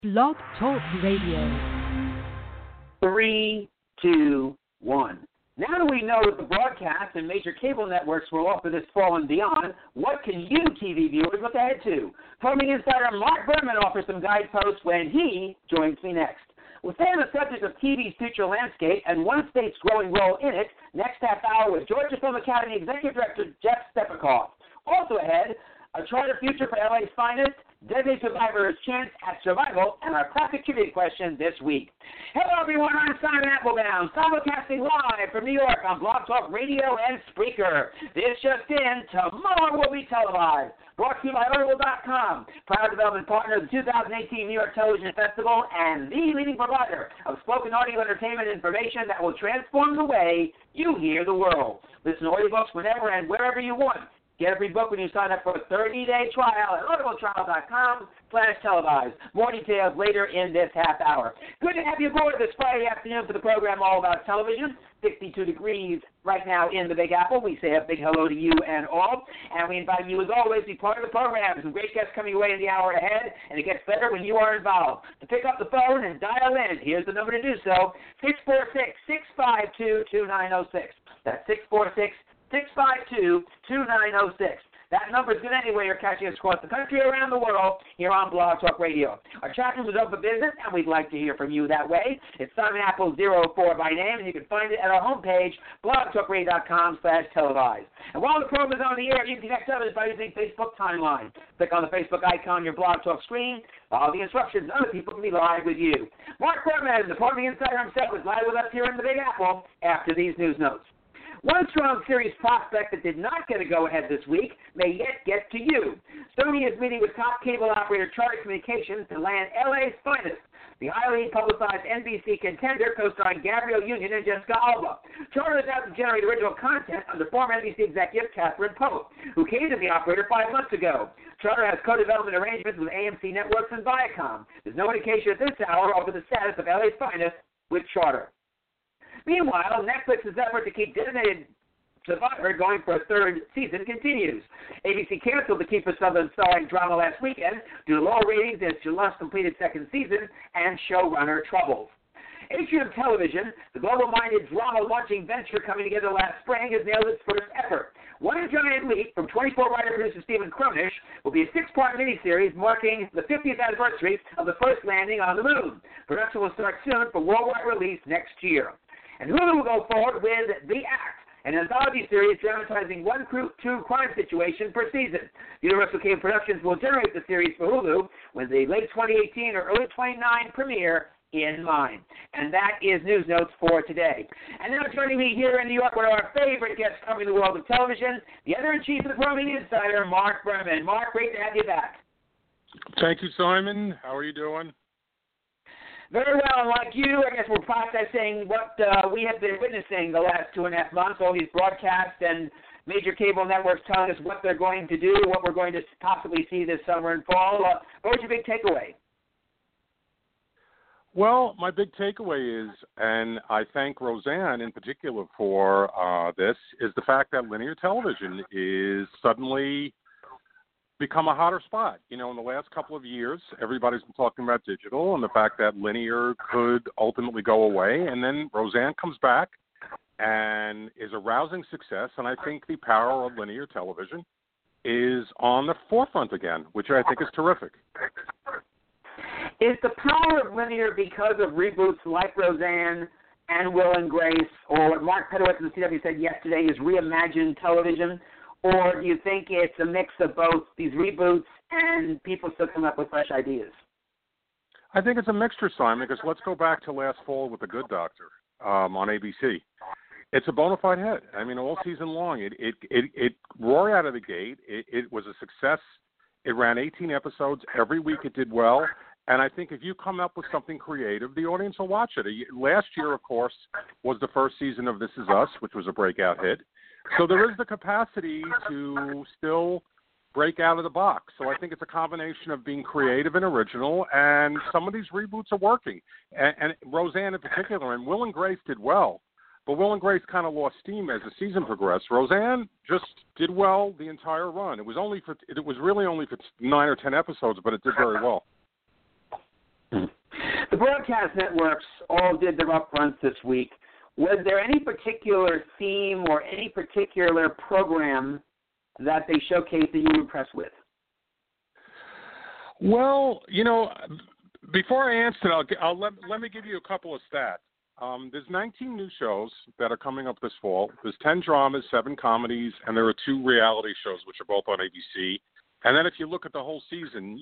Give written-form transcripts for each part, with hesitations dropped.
Blog Talk Radio. 3, 2, 1. Now that we know that the broadcast and major cable networks will offer this fall and beyond, what can you, TV viewers, look ahead to? Programming insider Mark Berman offers some guideposts when he joins me next. We'll stay on the subject of TV's future landscape and one state's growing role in it next half hour with Georgia Film Academy Executive Director Jeff Stepikoff. Also ahead, a charter future for LA's finest, designated survivor's chance at survival, and our classic trivia question this week. Hello, everyone. I'm Simon Applebaum, simulcasting live from New York on Blog Talk Radio and Spreaker. This just in, tomorrow will be televised. Brought to you by Audible.com, proud development partner of the 2018 New York Television Festival and the leading provider of spoken audio entertainment information that will transform the way you hear the world. Listen to audiobooks whenever and wherever you want. Get a free book when you sign up for a 30-day trial at audibletrial.com/televised. More details later in this half hour. Good to have you aboard this Friday afternoon for the program all about television. 62 degrees right now in the Big Apple. We say a big hello to you and all. And we invite you, as always, to be part of the program. Some great guests coming your way in the hour ahead, and it gets better when you are involved. To pick up the phone and dial in, here's the number to do so, 646-652-2906. That's 646-652-2906. That number is good anyway. You're catching us across the country, around the world, here on Blog Talk Radio. Our chat room is open for business, and we'd like to hear from you that way. It's Simon Apple 04 by name, and you can find it at our homepage, blogtalkradio.com/televised. And while the program is on the air, you can connect others by using Facebook Timeline. Click on the Facebook icon on your Blog Talk screen. Follow the instructions. Other people can be live with you. Mark Berman, the Programming Insider himself, is live with us here in the Big Apple after these news notes. One strong series prospect that did not get a go-ahead this week may yet get to you. Sony is meeting with top cable operator Charter Communications to land LA's finest, the highly publicized NBC contender co-starring Gabrielle Union and Jessica Alba. Charter is out to generate original content under former NBC executive Catherine Pope, who came to the operator 5 months ago. Charter has co-development arrangements with AMC Networks and Viacom. There's no indication at this hour over the status of LA's finest with Charter. Meanwhile, Netflix's effort to keep designated Survivor going for a third season continues. ABC canceled the Kiefer Sutherland starring drama last weekend due to low ratings in its just completed second season and showrunner troubles. Atrium Television, the global-minded drama-launching venture coming together last spring, has nailed its first effort. One Giant Leap from 24 writer-producer Stephen Kronish will be a 6-part miniseries marking the 50th anniversary of the first landing on the moon. Production will start soon for worldwide release next year. And Hulu will go forward with The Act, an anthology series dramatizing one true crime situation per season. Universal Cable Productions will generate the series for Hulu with the late 2018 or early 2019 premiere in mind. And that is News Notes for today. And now joining me here in New York, one of our favorite guests covering the world of television, the editor-in-chief of the Programming Insider, Mark Berman. Mark, great to have you back. Thank you, Simon. How are you doing? Very well. Like you, I guess we're processing what we have been witnessing the last 2.5 months, all these broadcasts and major cable networks telling us what they're going to do, what we're going to possibly see this summer and fall. What was your big takeaway? Well, my big takeaway is, and I thank Roseanne in particular for this, is the fact that linear television is suddenly become a hotter spot. You know, in the last couple of years, everybody's been talking about digital and the fact that linear could ultimately go away. And then Roseanne comes back and is a rousing success. And I think the power of linear television is on the forefront again, which I think is terrific. Is the power of linear because of reboots like Roseanne and Will and Grace, or what Mark Pedowitz of the CW said yesterday is reimagined television? Or do you think it's a mix of both these reboots and people still coming up with fresh ideas? I think it's a mixture, Simon, because let's go back to last fall with The Good Doctor on ABC. It's a bona fide hit. I mean, all season long, it roared out of the gate. It was a success. It ran 18 episodes. Every week it did well. And I think if you come up with something creative, the audience will watch it. Last year, of course, was the first season of This Is Us, which was a breakout hit. So there is the capacity to still break out of the box. So I think it's a combination of being creative and original, and some of these reboots are working. And Roseanne in particular, and Will and Grace did well, but Will and Grace kind of lost steam as the season progressed. Roseanne just did well the entire run. It was really only for 9 or 10 episodes, but it did very well. broadcast networks all did their upfronts this week. Was there any particular theme or any particular program that they showcased that you were impressed with? Well, before I answer, let me give you a couple of stats. There's 19 new shows that are coming up this fall. There's 10 dramas, 7 comedies, and there are 2 reality shows, which are both on ABC. And then if you look at the whole season,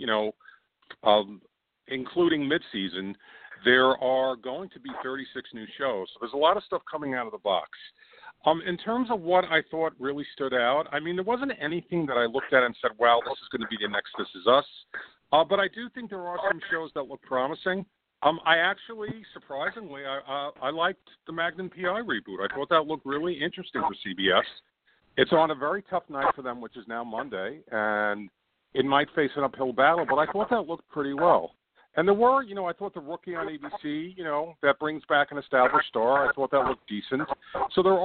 including mid-season, there are going to be 36 new shows. So there's a lot of stuff coming out of the box. In terms of what I thought really stood out, I mean, there wasn't anything that I looked at and said, wow, this is going to be the next This Is Us. But I do think there are some shows that look promising. I actually, surprisingly, I liked the Magnum PI reboot. I thought that looked really interesting for CBS. It's on a very tough night for them, which is now Monday, and it might face an uphill battle, but I thought that looked pretty well. And there were, I thought The Rookie on ABC, that brings back an established star. I thought that looked decent. So there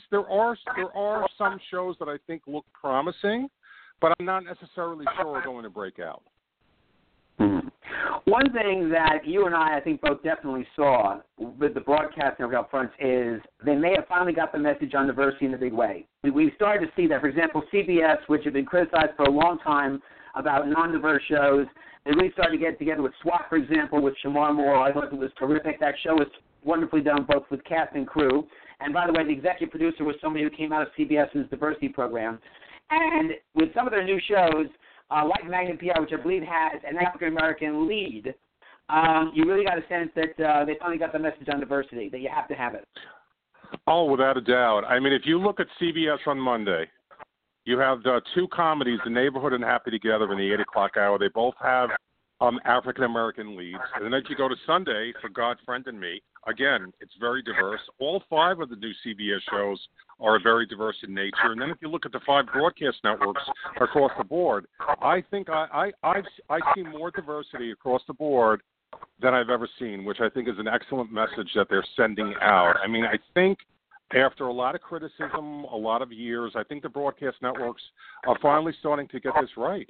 are some shows that I think look promising, but I'm not necessarily sure are going to break out. Mm-hmm. One thing that you and I think, both definitely saw with the broadcast network up front is they may have finally got the message on diversity in a big way. We've started to see that. For example, CBS, which had been criticized for a long time about non-diverse shows, they really started to get together with SWAT, for example, with Shamar Moore. I thought it was terrific. That show was wonderfully done, both with cast and crew. And by the way, the executive producer was somebody who came out of CBS's diversity program. And with some of their new shows, like Magnum PI, which I believe has an African-American lead, you really got a sense that they finally got the message on diversity, that you have to have it. Oh, without a doubt. I mean, if you look at CBS on Monday, you have 2 comedies, The Neighborhood and Happy Together in the 8 o'clock hour. They both have African-American leads. And then if you go to Sunday for God, Friend, and Me, again, it's very diverse. All 5 of the new CBS shows are very diverse in nature. And then if you look at the 5 broadcast networks across the board, I think I see more diversity across the board than I've ever seen, which I think is an excellent message that they're sending out. I mean, I think after a lot of criticism, a lot of years, I think the broadcast networks are finally starting to get this right.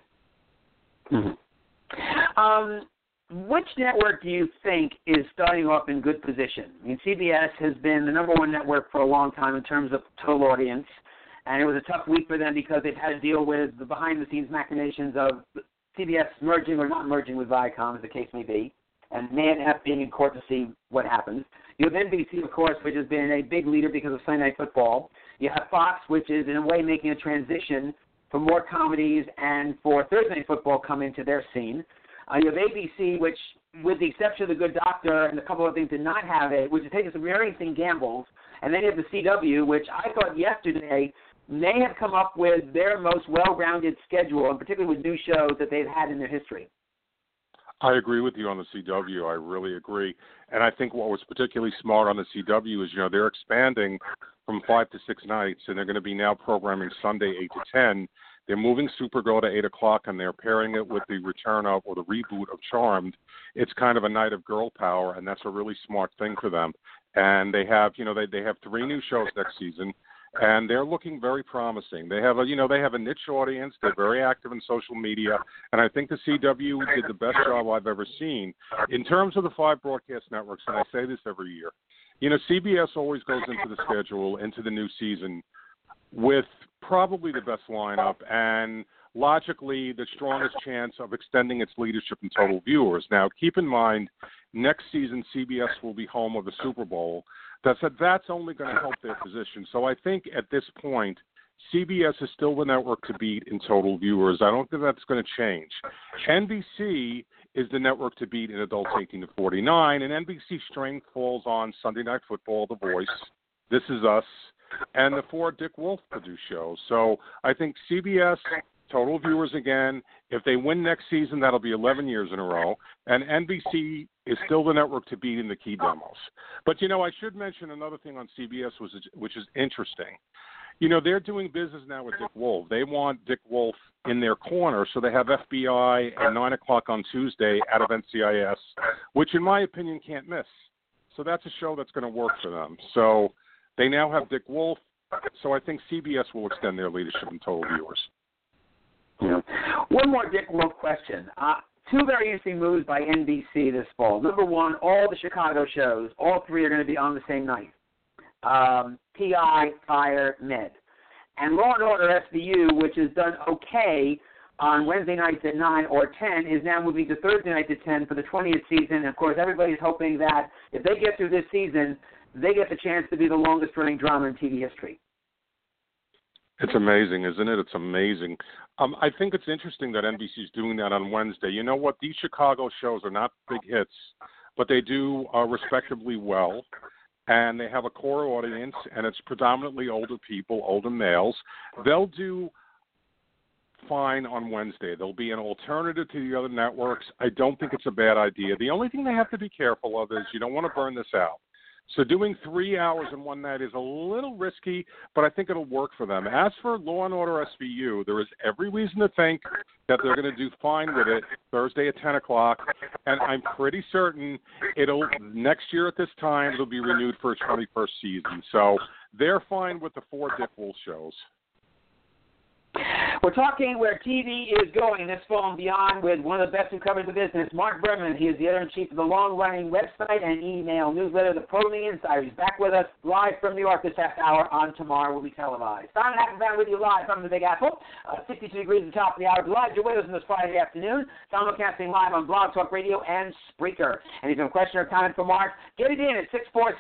Mm-hmm. Which network do you think is starting off in good position? I mean, CBS has been the number 1 network for a long time in terms of total audience, and it was a tough week for them because they've had to deal with the behind-the-scenes machinations of CBS merging or not merging with Viacom, as the case may be, and may end up being in court to see what happens. You have NBC, of course, which has been a big leader because of Sunday Night Football. You have Fox, which is in a way making a transition for more comedies and for Thursday Night Football come into their scene. You have ABC, which, with the exception of The Good Doctor and a couple of things, did not have it, which is taking some very interesting gambles. And then you have the CW, which I thought yesterday may have come up with their most well-rounded schedule, and particularly with new shows that they've had in their history. I agree with you on the CW. I really agree. And I think what was particularly smart on the CW is, they're expanding from 5 to 6 nights, and they're going to be now programming Sunday 8 to 10. They're moving Supergirl to 8 o'clock, and they're pairing it with the return of or the reboot of Charmed. It's kind of a night of girl power, and that's a really smart thing for them. And they have, they have 3 new shows next season, and they're looking very promising. They have a niche audience. They're very active in social media, and I think the CW did the best job I've ever seen in terms of the 5 broadcast networks. And I say this every year. CBS always goes into the schedule, into the new season, with probably the best lineup and logically the strongest chance of extending its leadership in total viewers. Now, keep in mind, next season CBS will be home of the Super Bowl. That's only going to help their position. So I think at this point, CBS is still the network to beat in total viewers. I don't think that's going to change. NBC is the network to beat in adults 18 to 49, and NBC's strength falls on Sunday Night Football, The Voice, This Is Us, and the 4 Dick Wolf produced shows. So I think CBS, total viewers again. If they win next season, that'll be 11 years in a row. And NBC is still the network to beat in the key demos. But, I should mention another thing on CBS, which is interesting. They're doing business now with Dick Wolf. They want Dick Wolf in their corner, so they have FBI at 9 o'clock on Tuesday out of NCIS, which in my opinion can't miss. So that's a show that's going to work for them. So they now have Dick Wolf, so I think CBS will extend their leadership in total viewers. Yeah. One more Dick Wolf question. two very interesting moves by NBC this fall. Number one, all the Chicago shows, all three are going to be on the same night. PI, Fire, Med. And Law & Order SVU, which has done okay on Wednesday nights at 9 or 10, is now moving to Thursday nights at 10 for the 20th season. And, of course, everybody's hoping that if they get through this season, they get the chance to be the longest-running drama in TV history. It's amazing, isn't it? It's amazing. I think it's interesting that NBC is doing that on Wednesday. You know what? These Chicago shows are not big hits, but they do respectably well, and they have a core audience, and it's predominantly older people, older males. They'll do fine on Wednesday. There'll be an alternative to the other networks. I don't think it's a bad idea. The only thing they have to be careful of is you don't want to burn this out. So doing 3 hours in one night is a little risky, but I think it'll work for them. As for Law & Order SVU, there is every reason to think that they're going to do fine with it Thursday at 10 o'clock, and I'm pretty certain next year at this time it'll be renewed for its 21st season. So they're fine with the 4 Dick Wolf shows. We're talking where TV is going this fall and beyond with one of the best who covers the business, Mark Berman. He is the editor-in-chief of the long-running website and email newsletter, The Pro Wrestling Insider. He's back with us live from New York this half hour on Tomorrow Will Be Televised. Simon Applebaum with you live from the Big Apple. 62 degrees at the top of the hour. Glad you're with us on this Friday afternoon. Simulcasting live on Blog Talk Radio and Spreaker. And if you have a question or comment for Mark, get it in at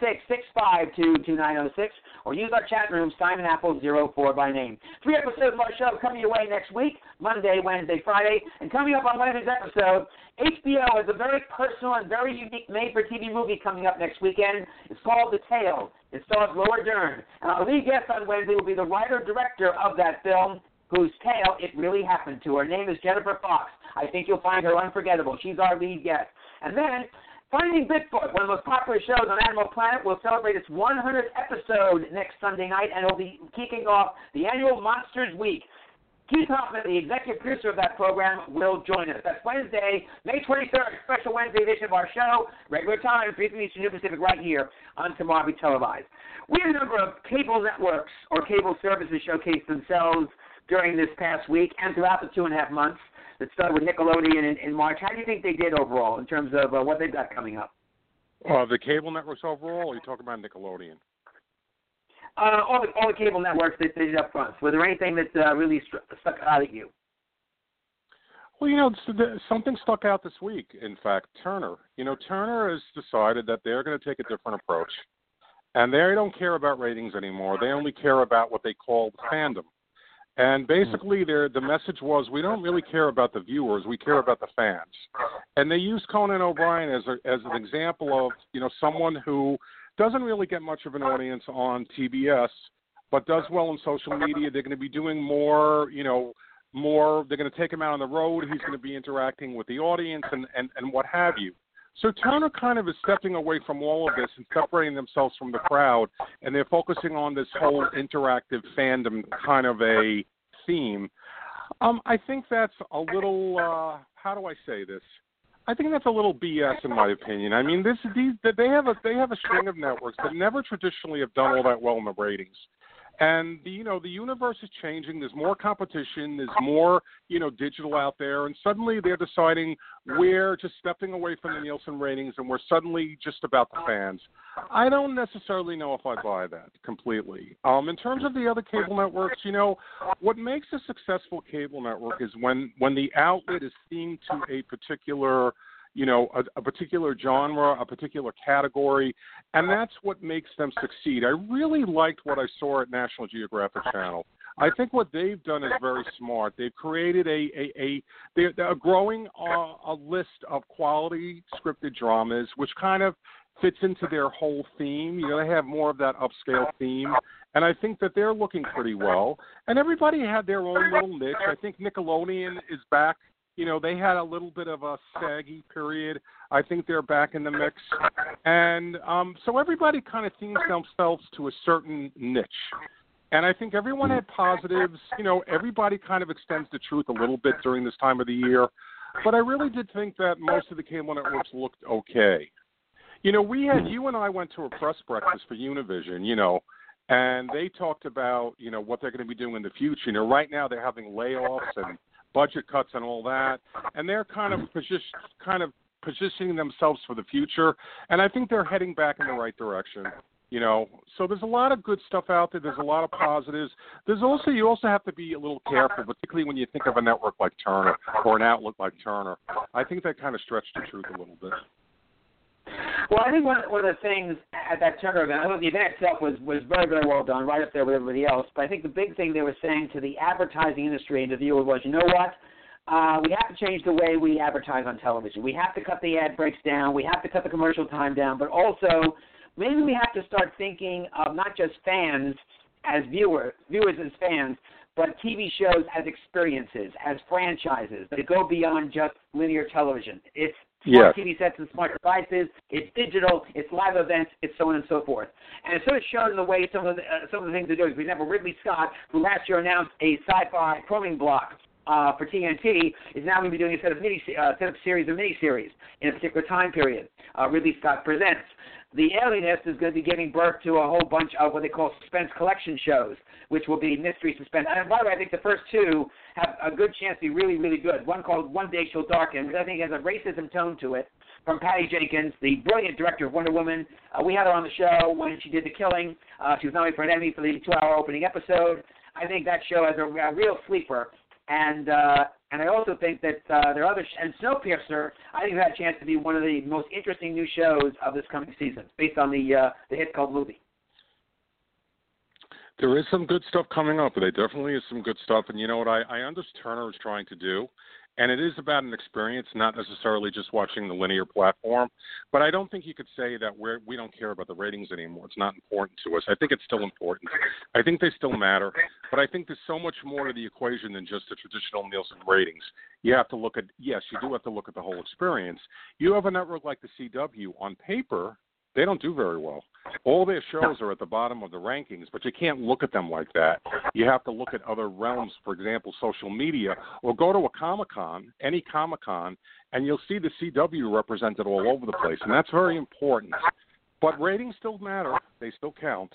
646-652-2906 or use our chat room, Simon Apple 04 by name. 3 episodes of our show coming your way next week, Monday, Wednesday, Friday. And coming up on Wednesday's episode, HBO has a very personal and very unique made-for-TV movie coming up next weekend. It's called The Tale. It stars Laura Dern. And our lead guest on Wednesday will be the writer-director of that film, whose tale it really happened to. Her name is Jennifer Fox. I think you'll find her unforgettable. She's our lead guest. And then Finding Bigfoot, one of the most popular shows on Animal Planet, will celebrate its 100th episode next Sunday night, and it'll be kicking off the annual Monsters Week. Keith Hoffman, the executive producer of that program, will join us. That's Wednesday, May 23rd, special Wednesday edition of our show, regular time, 3 p.m. Eastern Pacific, right here on Tomorrow Will Be Televised. We had a number of cable networks or cable services showcase themselves during this past week and throughout the 2.5 months. That started with Nickelodeon in March. How do you think they did overall in terms of what they've got coming up? The cable networks overall, or are you talking about Nickelodeon? All the cable networks that did up front. Was there anything that really stuck out at you? Well, something stuck out this week, in fact. Turner. Turner has decided that they're going to take a different approach. And they don't care about ratings anymore. They only care about what they call the fandom. And basically, the message was, we don't really care about the viewers, we care about the fans. And they used Conan O'Brien as an example of, someone who doesn't really get much of an audience on TBS, but does well on social media. They're going to be doing more, they're going to take him out on the road. He's going to be interacting with the audience and what have you. So Turner kind of is stepping away from all of this and separating themselves from the crowd, and they're focusing on this whole interactive fandom kind of a theme. I think that's a little, how do I say this? I think that's a little BS in my opinion. I mean, they have a string of networks that never traditionally have done all that well in the ratings. And the universe is changing. There's more competition. There's more digital out there, and suddenly they're deciding we're just stepping away from the Nielsen ratings, and we're suddenly just about the fans. I don't necessarily know if I buy that completely. In terms of the other cable networks, what makes a successful cable network is when the outlet is themed to a particular a particular genre, a particular category, and that's what makes them succeed. I really liked what I saw at National Geographic Channel. I think what they've done is very smart. They've created they're growing a list of quality scripted dramas, which kind of fits into their whole theme. They have more of that upscale theme, and I think that they're looking pretty well. And everybody had their own little niche. I think Nickelodeon is back. They had a little bit of a saggy period. I think they're back in the mix. And so everybody kind of themes themselves to a certain niche. And I think everyone had positives. Everybody kind of extends the truth a little bit during this time of the year. But I really did think that most of the cable networks looked okay. You and I went to a press breakfast for Univision, and they talked about, what they're going to be doing in the future. Right now they're having layoffs and budget cuts and all that, and they're kind of positioning themselves for the future, and I think they're heading back in the right direction. So there's a lot of good stuff out there. There's a lot of positives. You also have to be a little careful, particularly when you think of a network like Turner or an outlet like Turner. I think that kind of stretched the truth a little bit. Well, I think one of the things at that Turner event, I thought the event itself was very, very well done, right up there with everybody else. But I think the big thing they were saying to the advertising industry and the viewer was, you know what? We have to change the way we advertise on television. We have to cut the ad breaks down. We have to cut the commercial time down. But also, maybe we have to start thinking of not just fans as viewers as fans, but TV shows as experiences, as franchises that go beyond just linear television. It's smart TV sets and smart devices. It's digital. It's live events. It's so on and so forth. And it sort of showed in the way some of the things they're doing. For example, Ridley Scott, who last year announced a sci-fi programming block for TNT, is now going to be doing a set of series of miniseries in a particular time period. Ridley Scott Presents. The Alienist is going to be giving birth to a whole bunch of what they call suspense collection shows, which will be mystery suspense. And by the way, I think the first two have a good chance to be really, really good. One called One Day She'll Darken, which I think has a racism tone to it, from Patty Jenkins, the brilliant director of Wonder Woman. We had her on the show when she did The Killing. She was nominated for an Emmy for the 2-hour opening episode. I think that show has a real sleeper. And I also think that there are other and Snowpiercer, I think, had a chance to be one of the most interesting new shows of this coming season, based on the hit called movie. There is some good stuff coming up. There definitely is some good stuff. And you know what I understand Turner is trying to do, and it is about an experience, not necessarily just watching the linear platform. But I don't think you could say that we don't care about the ratings anymore. It's not important to us. I think it's still important. I think they still matter. But I think there's so much more to the equation than just the traditional Nielsen ratings. You have to look at, yes, you do have to look at the whole experience. You have a network like the CW. On paper, they don't do very well. All their shows are at the bottom of the rankings, but you can't look at them like that. You have to look at other realms, for example, social media, or go to a Comic-Con, any Comic-Con, and you'll see the CW represented all over the place, and that's very important. But ratings still matter. They still count.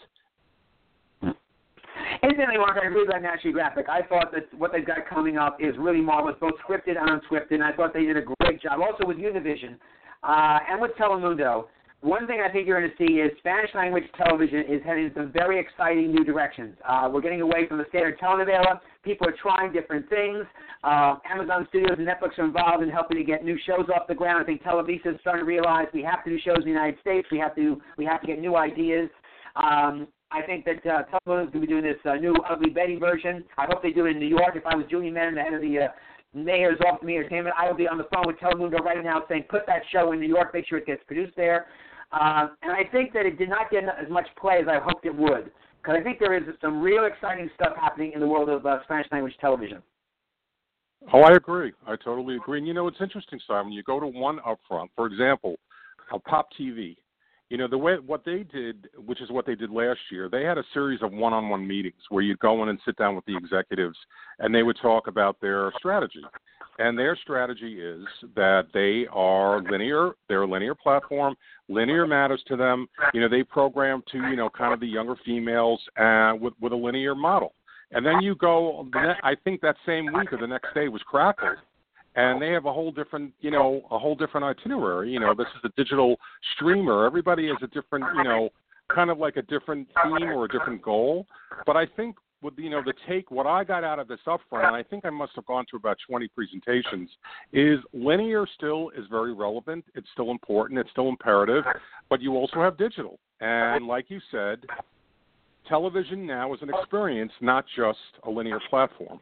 Incidentally, Mark, I agree with that National Geographic. I thought that what they've got coming up is really marvelous, both scripted and unscripted, and I thought they did a great job. Also with Univision and with Telemundo. One thing I think you're going to see is Spanish language television is heading in some very exciting new directions. We're getting away from the standard telenovela. People are trying different things. Amazon Studios and Netflix are involved in helping to get new shows off the ground. I think Televisa is starting to realize we have to do shows in the United States. We have to get new ideas. I think that Telemundo is going to be doing this new Ugly Betty version. I hope they do it in New York. If I was Julie Mann, the head of the Mayor's Office of Media Entertainment, I would be on the phone with Telemundo right now saying, put that show in New York, make sure it gets produced there. And I think that it did not get as much play as I hoped it would, because I think there is some real exciting stuff happening in the world of Spanish language television. Oh, I agree. I totally agree. And, it's interesting, Simon. You go to one upfront, for example, Pop TV. What they did, which is what they did last year, they had a series of one-on-one meetings where you'd go in and sit down with the executives, and they would talk about their strategy. And their strategy is that they are linear. They're a linear platform. Linear matters to them. They program to, kind of the younger females with a linear model. And then you go, I think that same week or the next day was Crackle. And they have a whole different itinerary. This is a digital streamer. Everybody has a different, kind of like a different theme or a different goal. But I think with, what I got out of this upfront, and I think I must have gone to about 20 presentations, is linear still is very relevant. It's still important. It's still imperative. But you also have digital. And like you said, television now is an experience, not just a linear platform.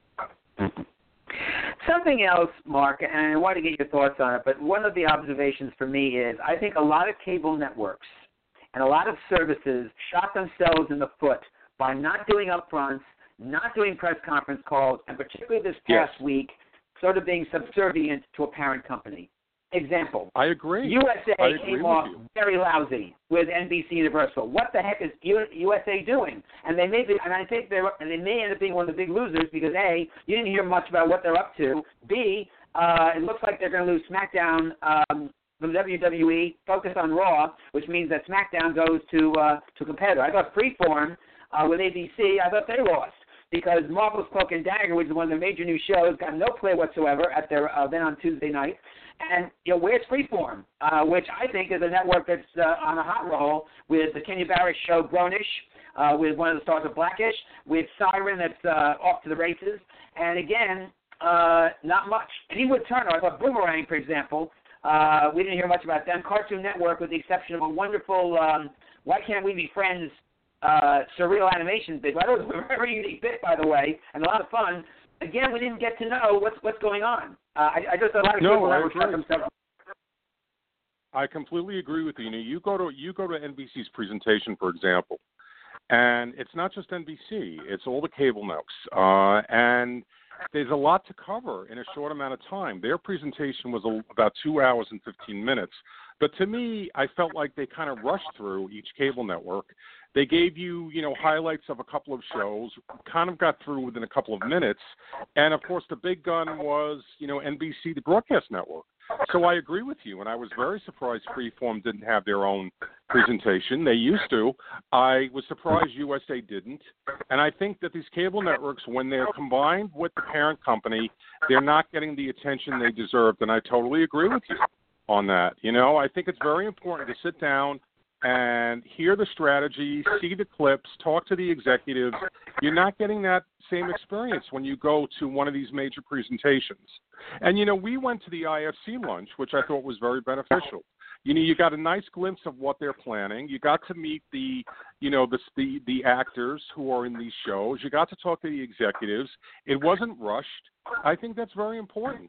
Something else, Mark, and I want to get your thoughts on it, but one of the observations for me is I think a lot of cable networks and a lot of services shot themselves in the foot by not doing upfronts, not doing press conference calls, and particularly this past week, sort of being subservient to a parent company. Example. I agree. USA came off very lousy with NBC Universal. What the heck is USA doing? And they may end up being one of the big losers because A, you didn't hear much about what they're up to. B, it looks like they're going to lose SmackDown from WWE, focus on Raw, which means that SmackDown goes to a competitor. I thought Freeform with ABC, I thought they lost because Marvelous Cloak and Dagger, which is one of the major new shows, got no play whatsoever at their event on Tuesday night. And, where's Freeform, which I think is a network that's on a hot roll with the Kenya Barris show, Grownish, with one of the stars of Blackish, with Siren that's off to the races. And, again, not much. And even with Turner, I thought Boomerang, for example, we didn't hear much about them. Cartoon Network, with the exception of a wonderful Why Can't We Be Friends surreal animation bit. That was a very unique bit, by the way, and a lot of fun. Again, we didn't get to know what's going on. I just thought a lot of people that were shut themselves. I completely agree with you. You go to NBC's presentation, for example, and it's not just NBC; it's all the cable networks, and there's a lot to cover in a short amount of time. Their presentation was about 2 hours and 15 minutes. But to me, I felt like they kind of rushed through each cable network. They gave you, highlights of a couple of shows, kind of got through within a couple of minutes. And, of course, the big gun was, NBC, the broadcast network. So I agree with you, and I was very surprised Freeform didn't have their own presentation. They used to. I was surprised USA didn't. And I think that these cable networks, when they're combined with the parent company, they're not getting the attention they deserved, and I totally agree with you on that. I think it's very important to sit down and hear the strategy, see the clips, talk to the executives. You're not getting that same experience when you go to one of these major presentations. And, we went to the IFC lunch, which I thought was very beneficial. You got a nice glimpse of what they're planning. You got to meet the actors who are in these shows. You got to talk to the executives. It wasn't rushed. I think that's very important.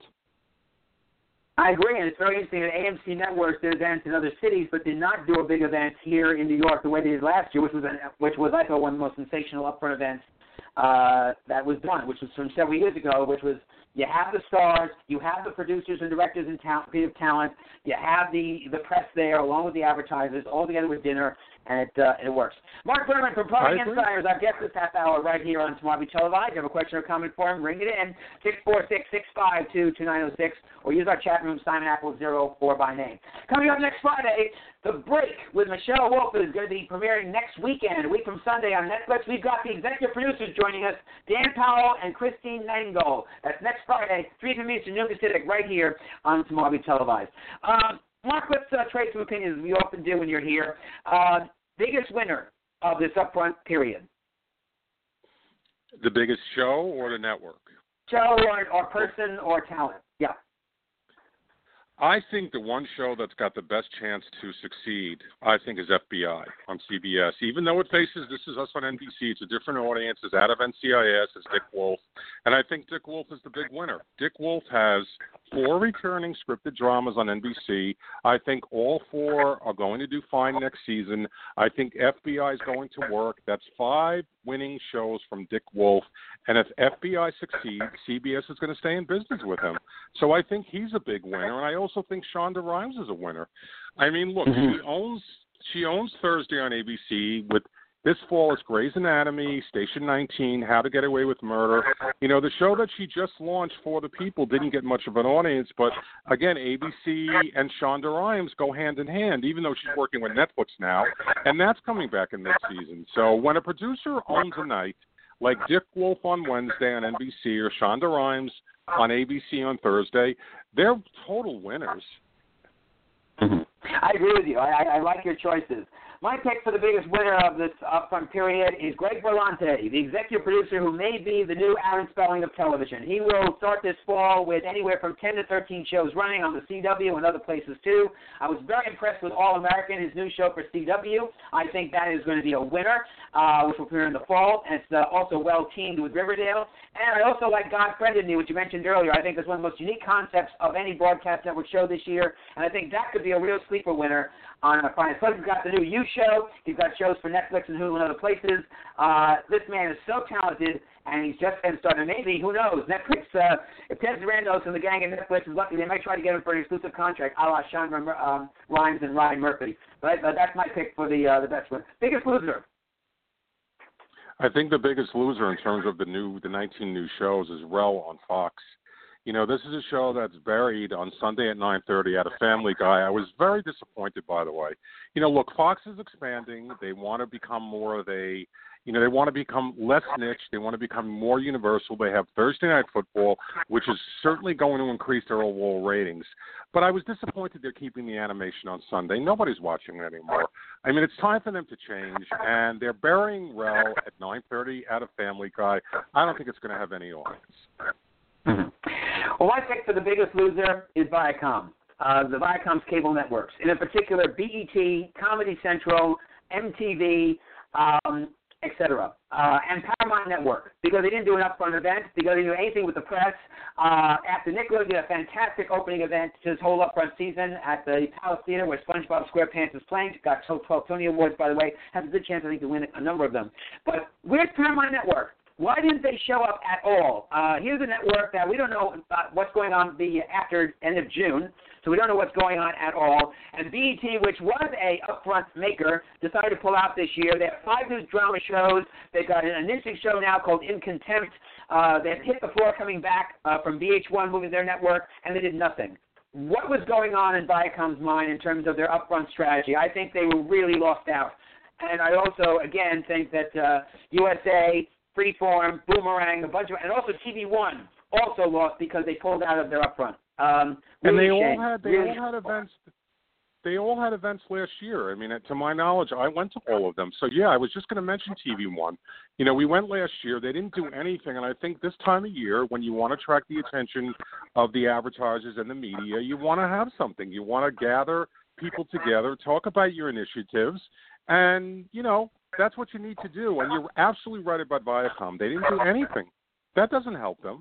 I agree, and it's very interesting that AMC Networks did events in other cities, but did not do a big event here in New York the way they did last year, which was I thought one of the most sensational upfront events that was done, which was from several years ago, which was you have the stars, you have the producers and directors and creative talent, you have the press there along with the advertisers, all together with dinner, and it works. Mark Berman from Plumbing Insiders, our guest this half hour right here on Tomorrow Be Televised. If you have a question or comment for him, ring it in, 646-652-2906, or use our chat room, Simon Apple 04 by name. Coming up next Friday, The Break with Michelle Wolf is going to be premiering next weekend, a week from Sunday on Netflix. We've got the executive producers joining us, Dan Powell and Christine Nangle. That's next Friday, 3 p.m. Eastern, noon Pacific, right here on Tomorrow Be Televised. Mark, let's trade some opinions, as we often do when you're here. Biggest winner of this upfront period? The biggest show or the network? Show or person or talent, yeah. I think the one show that's got the best chance to succeed, I think, is FBI on CBS. Even though it faces This Is Us on NBC, it's a different audience. It's out of NCIS. It's Dick Wolf. And I think Dick Wolf is the big winner. Dick Wolf has 4 returning scripted dramas on NBC. I think all 4 are going to do fine next season. I think FBI is going to work. That's 5 winning shows from Dick Wolf. And if FBI succeeds, CBS is going to stay in business with him. So I think he's a big winner. And I also think Shonda Rhimes is a winner. I mean, look, she owns Thursday on ABC with this fall is Grey's Anatomy, Station 19, How to Get Away with Murder. The show that she just launched For the People didn't get much of an audience, but again, ABC and Shonda Rhimes go hand in hand, even though she's working with Netflix now, and that's coming back in mid-season. So when a producer owns a night, like Dick Wolf on Wednesday on NBC or Shonda Rhimes on ABC on Thursday, they're total winners. I agree with you. I like your choices. My pick for the biggest winner of this upfront period is Greg Berlanti, the executive producer who may be the new Aaron Spelling of television. He will start this fall with anywhere from 10 to 13 shows running on the CW and other places too. I was very impressed with All American, his new show for CW. I think that is going to be a winner, which will premiere in the fall. And it's also well teamed with Riverdale. And I also like God Friended Me, which you mentioned earlier. I think it's one of the most unique concepts of any broadcast network show this year. And I think that could be a real sleeper winner on Friday. Plus, he's got the new You Show. He's got shows for Netflix and Hulu and other places. This man is so talented, and he's just getting started. Maybe, who knows, Netflix, if Ted Sarandos and the gang at Netflix is lucky, they might try to get him for an exclusive contract, a la Shonda Rhimes and Ryan Murphy. But that's my pick for the best one. Biggest loser? I think the biggest loser in terms of the 19 new shows is Rel on Fox. You know, this is a show that's buried on Sunday at 9:30 at a Family Guy. I was very disappointed, by the way. You know, look, Fox is expanding. They want to become more of a, you know, they want to become less niche. They want to become more universal. They have Thursday Night Football, which is certainly going to increase their overall ratings. But I was disappointed they're keeping the animation on Sunday. Nobody's watching it anymore. I mean, it's time for them to change, and they're burying Rel at 9:30 at a Family Guy. I don't think it's going to have any audience. Mm-hmm. Well, my pick for the biggest loser is Viacom, the Viacom's cable networks, in particular BET, Comedy Central, MTV, etc., and Paramount Network, because they didn't do an upfront event, because they didn't do anything with the press. After Nickelodeon did a fantastic opening event to his whole upfront season at the Palace Theater, where SpongeBob SquarePants is playing. Got 12 Tony Awards, by the way. Has a good chance, I think, to win a number of them. But where's Paramount Network? Why didn't they show up at all? Here's a network that we don't know what's going on after end of June, so we don't know what's going on at all. And BET, which was a upfront maker, decided to pull out this year. They have 5 new drama shows. They've got an interesting show now called In Contempt. They've hit the floor coming back from VH1, moving their network, and they did nothing. What was going on in Viacom's mind in terms of their upfront strategy? I think they were really lost out. And I also, again, think that USA, Freeform, Boomerang, a bunch of, and also TV One also lost because they pulled out of their upfront. And they all had events. They all had events last year. I mean, to my knowledge, I went to all of them. So yeah, I was just going to mention TV One. You know, we went last year. They didn't do anything, and I think this time of year, when you want to attract the attention of the advertisers and the media, you want to have something. You want to gather people together, talk about your initiatives, and you know. That's what you need to do, and you're absolutely right about Viacom. They didn't do anything. That doesn't help them.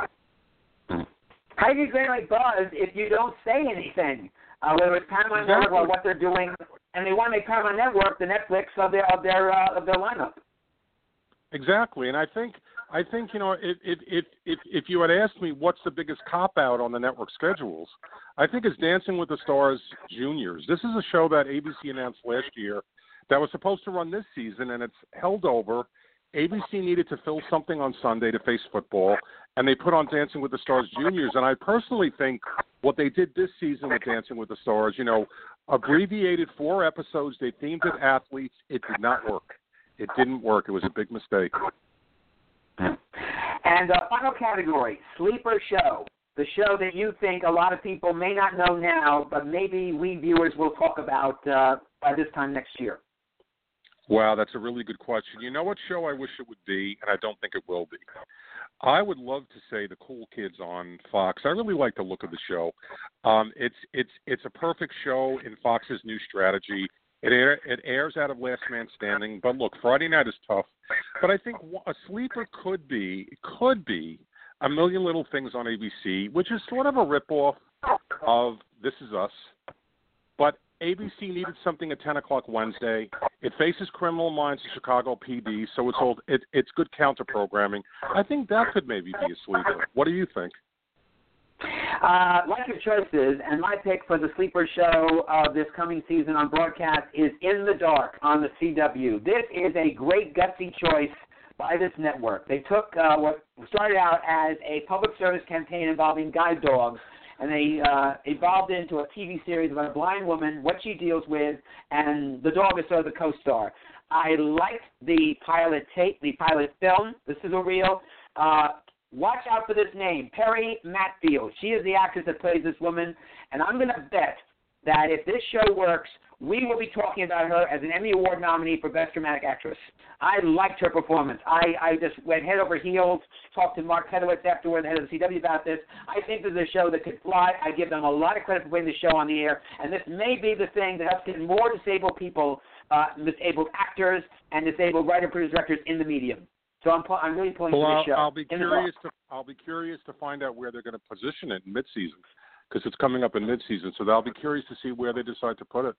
How do you generate buzz if you don't say anything? Whether it's Paramount Network or what they're doing, and they want to make Paramount Network the Netflix of their lineup. Exactly, and I think you know if you had asked me what's the biggest cop out on the network schedules, I think it's Dancing with the Stars Juniors. This is a show that ABC announced last year that was supposed to run this season, and it's held over. ABC needed to fill something on Sunday to face football, and they put on Dancing with the Stars Juniors. And I personally think what they did this season with Dancing with the Stars, you know, abbreviated 4 episodes, they themed it athletes. It did not work. It didn't work. It was a big mistake. And final category, sleeper show. The show that you think a lot of people may not know now, but maybe we viewers will talk about by this time next year. Wow, that's a really good question. You know what show I wish it would be, and I don't think it will be? I would love to say The Cool Kids on Fox. I really like the look of the show. It's a perfect show in Fox's new strategy. It airs out of Last Man Standing, but look, Friday night is tough. But I think a sleeper could be A Million Little Things on ABC, which is sort of a ripoff of This Is Us, but ABC needed something at 10 o'clock Wednesday. It faces Criminal Minds and Chicago PD, so it's good counter-programming. I think that could maybe be a sleeper. What do you think? Like your choices, and my pick for the sleeper show of this coming season on broadcast is In the Dark on the CW. This is a great gutsy choice by this network. They took what started out as a public service campaign involving guide dogs, and they evolved into a TV series about a blind woman, what she deals with, and the dog is sort of the co-star. I liked the pilot tape, the pilot film. This is a reel. Watch out for this name, Perry Matfield. She is the actress that plays this woman, and I'm going to bet that if this show works, we will be talking about her as an Emmy Award nominee for Best Dramatic Actress. I liked her performance. I just went head over heels, talked to Mark Pedowitz afterward, the head of the CW, about this. I think this is a show that could fly. I give them a lot of credit for putting the show on the air, and this may be the thing that helps get more disabled people, disabled actors, and disabled writer, producer, directors in the medium. So I'm really pulling for this show. I'll be curious to find out where they're going to position it in midseason, because it's coming up in midseason. So I'll be curious to see where they decide to put it.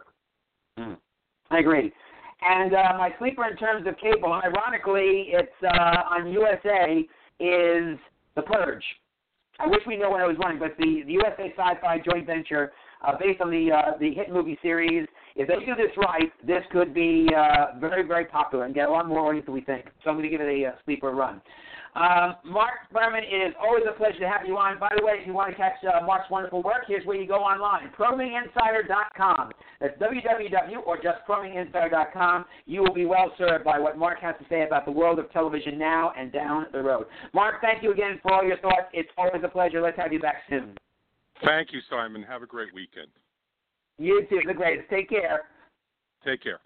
I agree. And my sleeper in terms of cable, ironically, it's on USA, is The Purge. I wish we knew when it was running, but the USA Sci-Fi joint venture based on the hit movie series. If they do this right, this could be very, very popular and get a lot more audience than we think. So I'm going to give it a sleeper run. Mark Berman, it is always a pleasure to have you on. By the way, if you want to catch Mark's wonderful work, here's where you go online, ProGamingInsider.com. That's www or just ProGamingInsider.com. You will be well served by what Mark has to say about the world of television now and down the road. Mark, thank you again for all your thoughts. It's always a pleasure. Let's have you back soon. Thank you, Simon. Have a great weekend. You too. The greatest. Take care. Take care.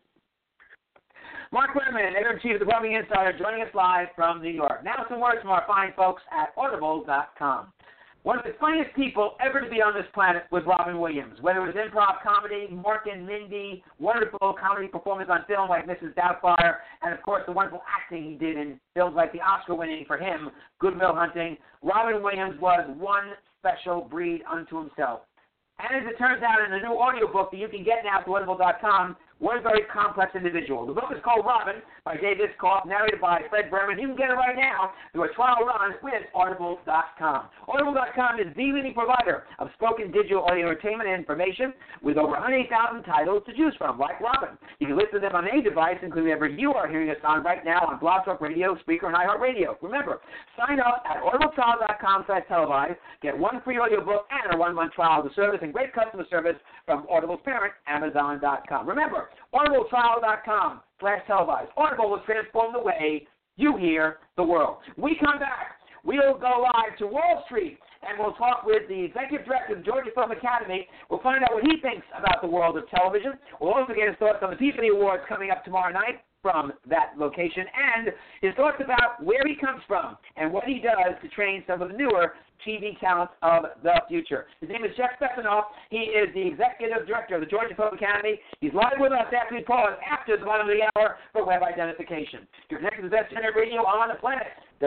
Mark Berman, editor-in-chief of the Plumbing Insider, joining us live from New York. Now some words from our fine folks at Audible.com. One of the funniest people ever to be on this planet was Robin Williams. Whether it was improv comedy, Mork and Mindy, wonderful comedy performance on film like Mrs. Doubtfire, and, of course, the wonderful acting he did in films like the Oscar-winning for him, Good Will Hunting, Robin Williams was one special breed unto himself. And as it turns out in the new audiobook that you can get now through Audible.com, one very complex individual. The book is called Robin by Dave Iscoff, narrated by Fred Berman. You can get it right now through a trial run with Audible.com. Audible.com is the leading provider of spoken digital audio entertainment and information with over 180,000 titles to choose from, like Robin. You can listen to them on any device, including whatever you are hearing us on right now on Blog Talk Radio, Spreaker, and iHeartRadio. Remember, sign up at audibletrial.com/televised. Get one free audiobook and a 1-month trial of the service and great customer service from Audible's parent, Amazon.com. Remember, audibletrial.com/televised. Audible will transform the way you hear the world. When we come back, we'll go live to Wall Street, and we'll talk with the executive director of the Georgia Film Academy. We'll find out what he thinks about the world of television. We'll also get his thoughts on the Peabody Awards coming up tomorrow night from that location, and his thoughts about where he comes from and what he does to train some of the newer TV talent of the future. His name is Jeff Stefanoff. He is the executive director of the Georgia Film Academy. He's live with us after we pause after the bottom of the hour for web identification. You're connected to the best internet radio on the planet,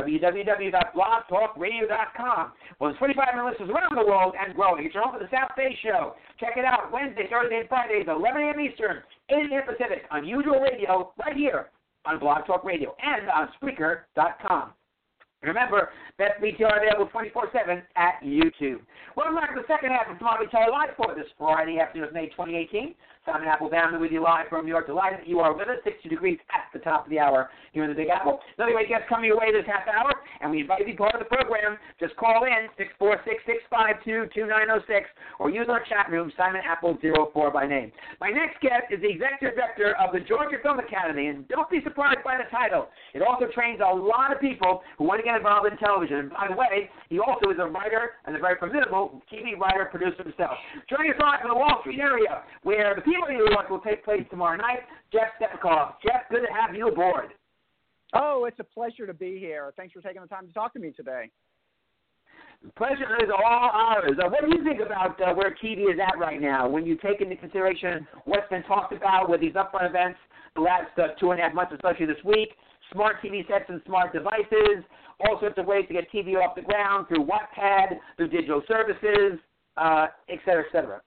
www.blogtalkradio.com. Well, there's 25 million listeners around the world and growing. It's your home for the South Bay Show. Check it out Wednesday, Thursday, and Fridays, 11 a.m. Eastern, 8 a.m. Pacific, Unusual Radio, right here on Blog Talk Radio and on Spreaker.com. Remember, Best BTR available 24/7 at YouTube. Welcome back to the second half of Tomorrow BTR Live for this Friday afternoon of May 2018. Simon Apple Family with you live from New York. Delighted that you are with us. 60 degrees at the top of the hour here in the Big Apple. Another great guest coming your way this half hour, and we invite you to be part of the program. Just call in 646-652-2906 or use our chat room, Simon Apple 04 by name. My next guest is the executive director of the Georgia Film Academy, and don't be surprised by the title. It also trains a lot of people who want to get involved in television. And by the way, he also is a writer and a very formidable TV writer, producer himself. Joining us live from the Wall Street area, where the Peabody Awards will take place tomorrow night, Jeff Stefanoff. Jeff, good to have you aboard. Oh, it's a pleasure to be here. Thanks for taking the time to talk to me today. The pleasure is all ours. What do you think about where TV is at right now when you take into consideration what's been talked about with these upfront events the last 2.5 months, especially this week, smart TV sets and smart devices, all sorts of ways to get TV off the ground through Wattpad, through digital services, et cetera, et cetera?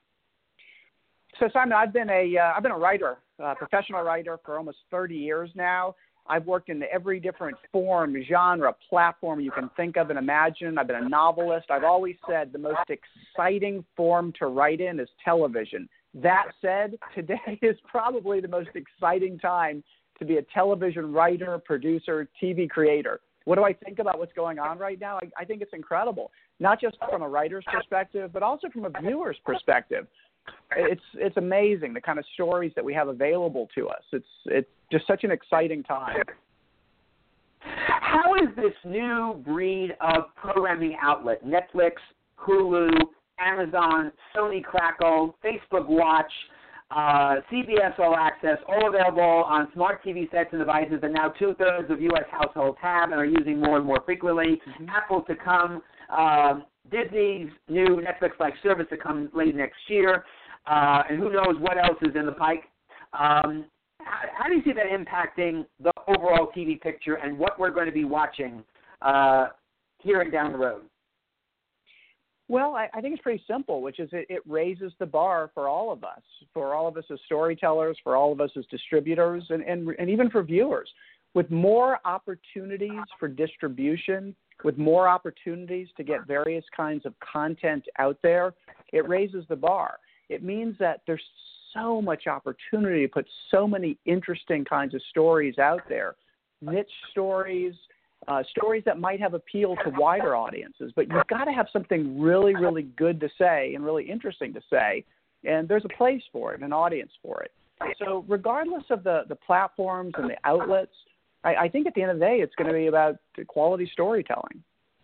So, Simon, I've been a writer, a professional writer for almost 30 years now. I've worked in every different form, genre, platform you can think of and imagine. I've been a novelist. I've always said the most exciting form to write in is television. That said, today is probably the most exciting time to be a television writer, producer, TV creator. What do I think about what's going on right now? I think it's incredible, not just from a writer's perspective, but also from a viewer's perspective. It's amazing the kind of stories that we have available to us. It's just such an exciting time. How is this new breed of programming outlet, Netflix, Hulu, Amazon, Sony Crackle, Facebook Watch, CBS All Access, all available on smart TV sets and devices that now 2/3 of U.S. households have and are using more and more frequently. Mm-hmm. Apple to come, Disney's new Netflix-like service to come late next year, and who knows what else is in the pike. How do you see that impacting the overall TV picture and what we're going to be watching here and down the road? Well, I think it's pretty simple, which is it raises the bar for all of us as storytellers, for all of us as distributors, and even for viewers. With more opportunities for distribution, with more opportunities to get various kinds of content out there, it raises the bar. It means that there's so much opportunity to put so many interesting kinds of stories out there, niche stories, stories that might have appeal to wider audiences. But you've got to have something really, really good to say and really interesting to say, and there's a place for it, an audience for it. So regardless of the platforms and the outlets, I think at the end of the day, it's going to be about quality storytelling.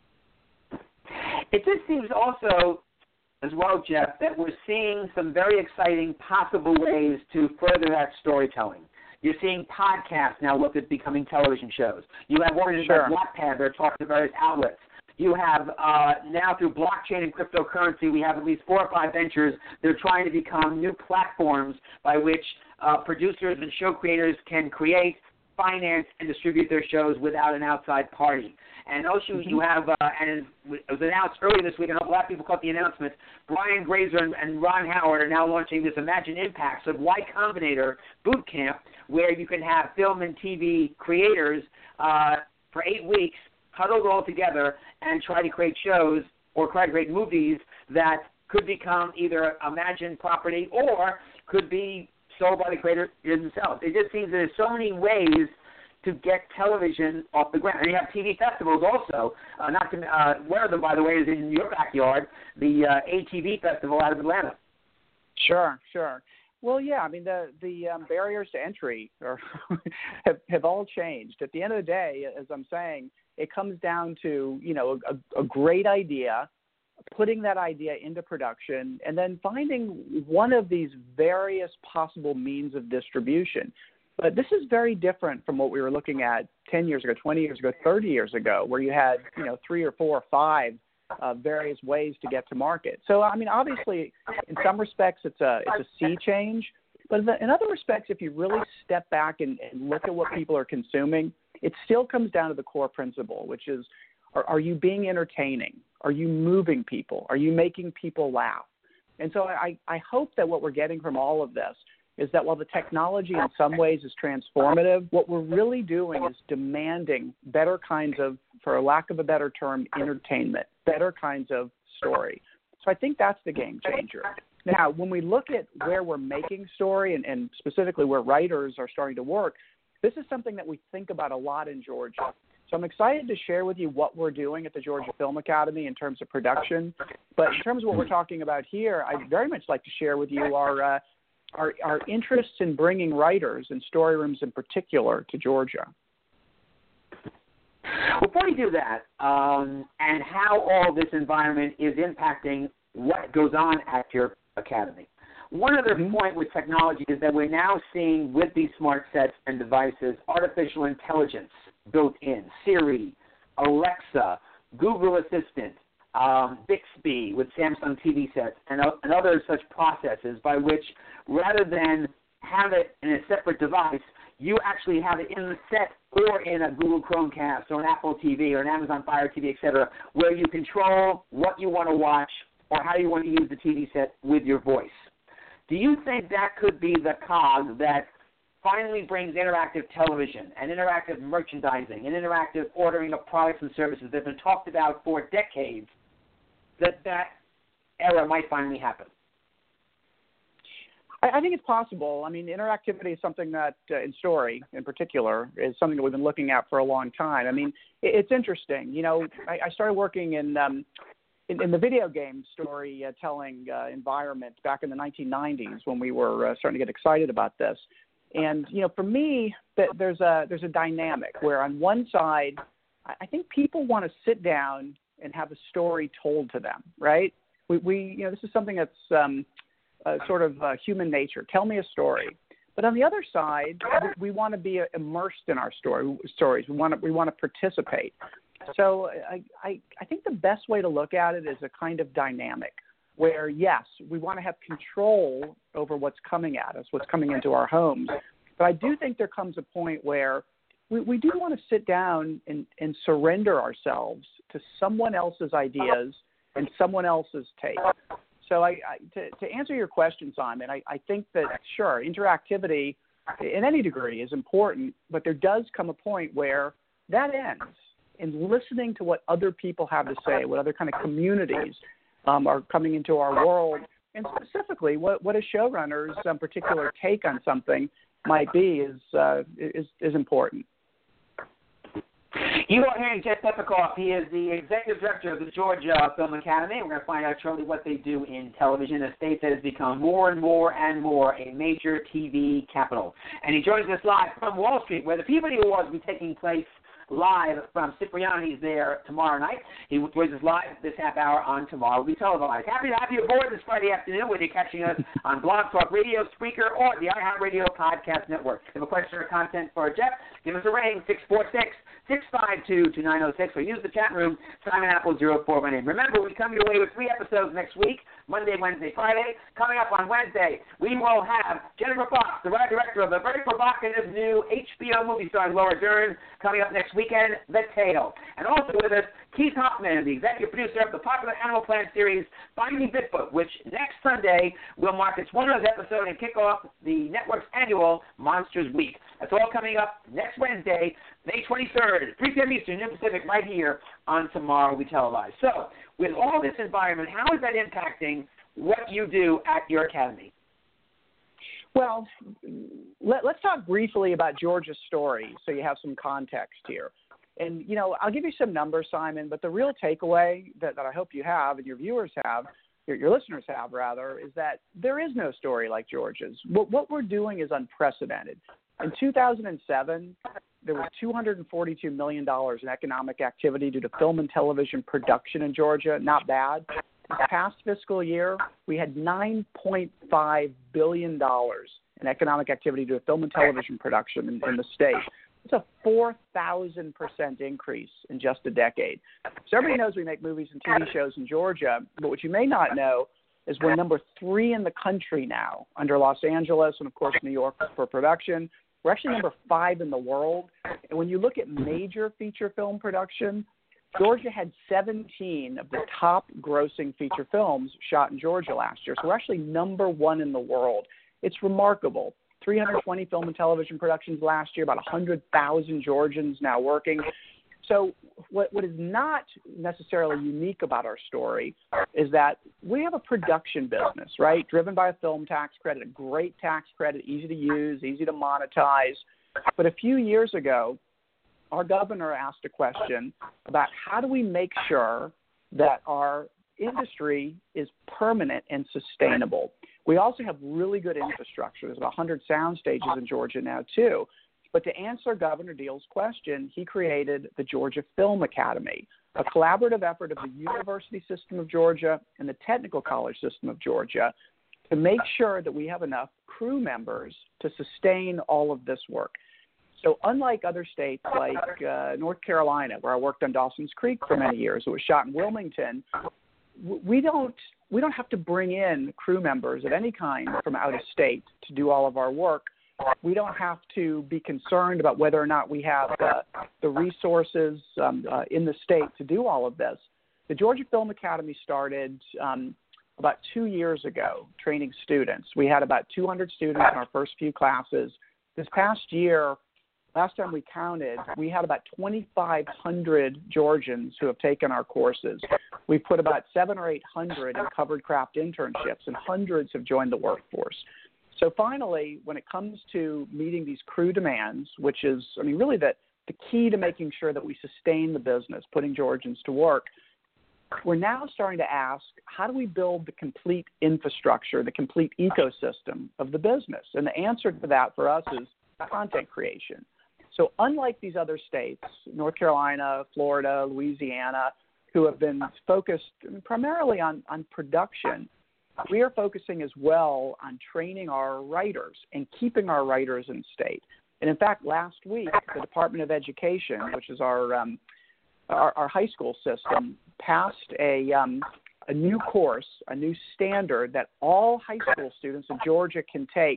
It just seems also, as well, Jeff, that we're seeing some very exciting possible ways to further that storytelling. You're seeing podcasts now look at becoming television shows. You have organizations like Wattpad that are talking to various outlets. You have now through blockchain and cryptocurrency, we have at least 4 or 5 ventures that are trying to become new platforms by which producers and show creators can create, finance, and distribute their shows without an outside party. And also you have, and it was announced earlier this week, and a lot of people caught the announcement, Brian Grazer and Ron Howard are now launching this Imagine Impacts of Y Combinator boot camp, where you can have film and TV creators for 8 weeks huddled all together and try to create shows or try to create movies that could become either Imagine property or could be sold by the creators themselves. It just seems there's so many ways to get television off the ground. And you have TV festivals also. One of them, by the way, is in your backyard, the ATV Festival out of Atlanta. Sure. Well, yeah, I mean, the barriers to entry have all changed. At the end of the day, as I'm saying, it comes down to, a great idea, putting that idea into production, and then finding one of these various possible means of distribution. But this is very different from what we were looking at 10 years ago, 20 years ago, 30 years ago, where you had, 3 or 4 or 5 various ways to get to market. So, I mean, obviously, in some respects, it's a sea change. But in other respects, if you really step back and look at what people are consuming, it still comes down to the core principle, which is, are you being entertaining? Are you moving people? Are you making people laugh? And so I hope that what we're getting from all of this is that while the technology in some ways is transformative, what we're really doing is demanding better kinds of, for lack of a better term, entertainment, better kinds of story. So I think that's the game changer. Now, when we look at where we're making story and specifically where writers are starting to work, this is something that we think about a lot in Georgia. So I'm excited to share with you what we're doing at the Georgia Film Academy in terms of production. But in terms of what we're talking about here, I'd very much like to share with you our interests in bringing writers and story rooms in particular to Georgia. Before we do that, and how all this environment is impacting what goes on at your academy, one other point with technology is that we're now seeing with these smart sets and devices artificial intelligence built in. Siri, Alexa, Google Assistant, Bixby with Samsung TV sets, and other such processes by which rather than have it in a separate device, you actually have it in the set or in a Google Chromecast or an Apple TV or an Amazon Fire TV, etc., where you control what you want to watch or how you want to use the TV set with your voice. Do you think that could be the cog that finally brings interactive television and interactive merchandising and interactive ordering of products and services that have been talked about for decades, that era might finally happen? I think it's possible. I mean, interactivity is something that, in story in particular, is something that we've been looking at for a long time. I mean, it's interesting. I started working in the video game storytelling environment back in the 1990s when we were starting to get excited about this. And, for me, there's a dynamic where on one side, I think people want to sit down and have a story told to them, right? We this is something that's sort of human nature. Tell me a story. But on the other side, we want to be immersed in our stories. We want to participate. So I think the best way to look at it is a kind of dynamic where, yes, we want to have control over what's coming at us, what's coming into our homes. But I do think there comes a point where we do want to sit down and surrender ourselves to someone else's ideas and someone else's take. So to answer your question, Simon, I think that, sure, interactivity in any degree is important, but there does come a point where that ends. And listening to what other people have to say, what other kind of communities are coming into our world, and specifically what a showrunner's particular take on something might be is important. You are hearing Jeff Pepikoff. He is the executive director of the Georgia Film Academy. We're going to find out shortly what they do in television, a state that has become more and more and more a major TV capital. And he joins us live from Wall Street, where the Peabody Awards will be taking place live from Cipriani's there tomorrow night. He joins us live this half hour on Tomorrow Will Be Televised. Happy to have you aboard this Friday afternoon, whether you're catching us on Blog Talk Radio, Spreaker, or the iHeartRadio Podcast Network. If you have a question or content for Jeff, give us a ring, 646-652-2906, or use the chat room, Simon Apple 04 my name. Remember, we come your way with 3 episodes next week, Monday, Wednesday, Friday. Coming up on Wednesday, we will have Jennifer Fox, the writer-director of the very provocative new HBO movie starring Laura Dern, coming up next weekend, The Tale. And also with us, Keith Hoffman, the executive producer of the popular Animal Planet series Finding Bigfoot, which next Sunday will mark its 100th episode and kick off the network's annual Monsters Week. That's all coming up next Wednesday, May 23rd, 3 p.m. Eastern, Noon Pacific, right here on Tomorrow We Televise. So, with all this environment, how is that impacting what you do at your academy? Well, let's talk briefly about Georgia's story so you have some context here. And, you know, I'll give you some numbers, Simon, but the real takeaway that I hope you have and your viewers have, your listeners have, rather, is that there is no story like Georgia's. What we're doing is unprecedented. In 2007, there was $242 million in economic activity due to film and television production in Georgia. Not bad. This past fiscal year, we had $9.5 billion in economic activity due to film and television production in the state. It's a 4,000% increase in just a decade. So everybody knows we make movies and TV shows in Georgia, but what you may not know is we're number 3 in the country now, under Los Angeles and, of course, New York for production. We're actually number 5 in the world. And when you look at major feature film production, Georgia had 17 of the top grossing feature films shot in Georgia last year. So we're actually number 1 in the world. It's remarkable. 320 film and television productions last year, about 100,000 Georgians now working. So what is not necessarily unique about our story is that we have a production business, right, driven by a film tax credit, a great tax credit, easy to use, easy to monetize. But a few years ago, our governor asked a question about how do we make sure that our industry is permanent and sustainable. We also have really good infrastructure. There's about 100 sound stages in Georgia now, too. But to answer Governor Deal's question, he created the Georgia Film Academy, a collaborative effort of the University System of Georgia and the Technical College System of Georgia to make sure that we have enough crew members to sustain all of this work. So unlike other states like North Carolina, where I worked on Dawson's Creek for many years, it was shot in Wilmington, we don't have to bring in crew members of any kind from out of state to do all of our work. We don't have to be concerned about whether or not we have the resources in the state to do all of this. The Georgia Film Academy started about 2 years ago training students. We had about 200 students in our first few classes. This past year, last time we counted, we had about 2,500 Georgians who have taken our courses. We've put about 700 or 800 in covered craft internships, and hundreds have joined the workforce. So finally, when it comes to meeting these crew demands, which is, really the key to making sure that we sustain the business, putting Georgians to work, we're now starting to ask, how do we build the complete infrastructure, the complete ecosystem of the business? And the answer to that for us is content creation. So unlike these other states, North Carolina, Florida, Louisiana, who have been focused primarily on production, we are focusing as well on training our writers and keeping our writers in state. And in fact, last week, the Department of Education, which is our high school system, passed a new course, a new standard that all high school students in Georgia can take,